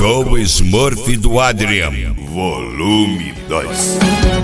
Com o Smurf do Adrian, volume 2.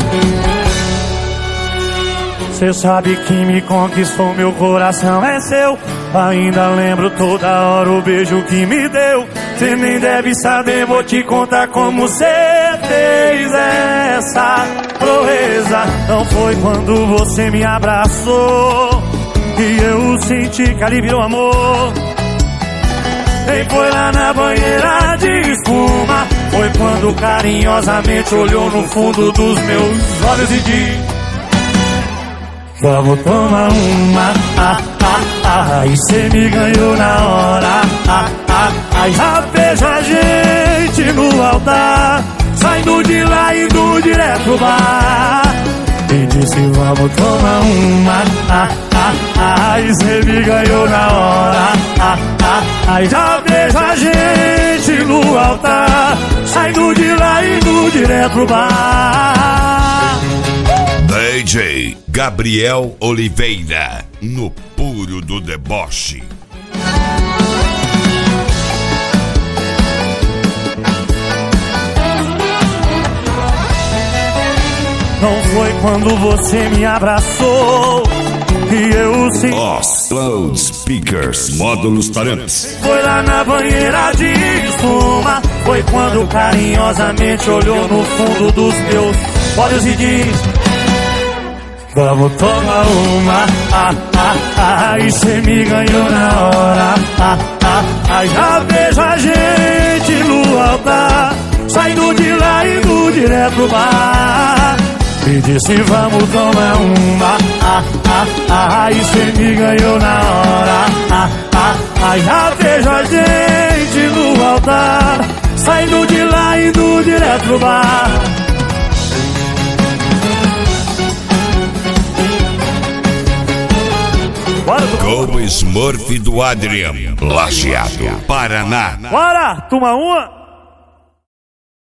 Cê sabe que me conquistou, meu coração é seu. Ainda lembro toda hora o beijo que me deu. Cê nem deve saber, vou te contar como cê fez essa proeza. Não foi quando você me abraçou que eu senti que ali virou amor. Nem foi lá na banheira de espuma. Foi quando carinhosamente olhou no fundo dos meus olhos e disse: vamos tomar uma, e cê me ganhou na hora, já vejo a gente no altar, saindo de lá e indo direto pro bar. E disse vamos tomar uma, e cê me ganhou na hora, já vejo a gente no altar, saindo de lá e indo direto pro bar. DJ Gabriel Oliveira, no puro do deboche. Não foi quando você me abraçou que eu senti. Loud Speakers, módulos talentos. Foi lá na banheira de espuma. Foi quando carinhosamente olhou no fundo dos meus olhos e disse: vamos tomar uma, e cê me ganhou na hora, já vejo a gente no altar, saindo de lá e indo direto pro bar. E disse vamos tomar uma, e cê me ganhou na hora, já vejo a gente no altar, saindo de lá e indo direto pro bar. Com o Smurf do Adrian, Lajeado, Paraná. Bora, toma uma.